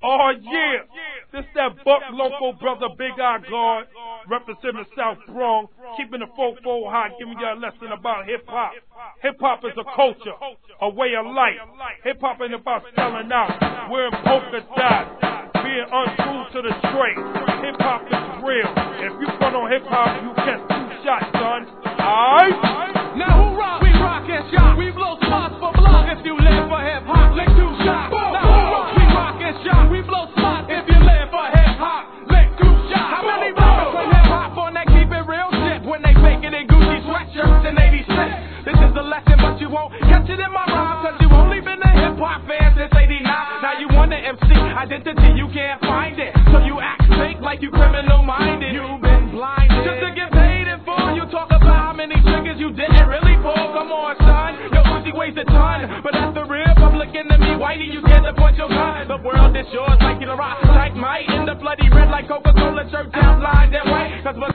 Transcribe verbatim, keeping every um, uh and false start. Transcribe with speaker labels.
Speaker 1: Oh yeah, this that Buck Local brother, Big Eye God, representing South Bronx, keeping the folk folk hot, giving you a lesson about hip hop. Hip hop is a culture, a way of life. Hip hop ain't about selling out, wearing polka dots, being untrue to the trade. Hip hop is real. If you front on hip hop, you catch two shots, son. Alright?
Speaker 2: Now who rock? We rock and shot. We blow spots for blocks. If you live for hip hop, lick two shots. Now who rock? We rock and shot. We blow spots. If you live for hip hop, lick two shots. How many rappers play hip hop on that keep it real shit when they fake it in Gucci sweatshirts in eighty-six? This is the lesson, but you won't catch it in my rhyme, cause you only been a hip hop fan since eighty-nine. Now you want the M C identity, you can't find it, so you act fake like you criminal minded. You've been blinded just to get paid in full. You talk about how many triggers you didn't really pull. Come on, son, your Uzi weighs a ton, but that's the real public enemy. Whitey, you scared to point your gun. The world is yours like you the rock, like might in the bloody red like Coca-Cola shirt, top line, that white. Cause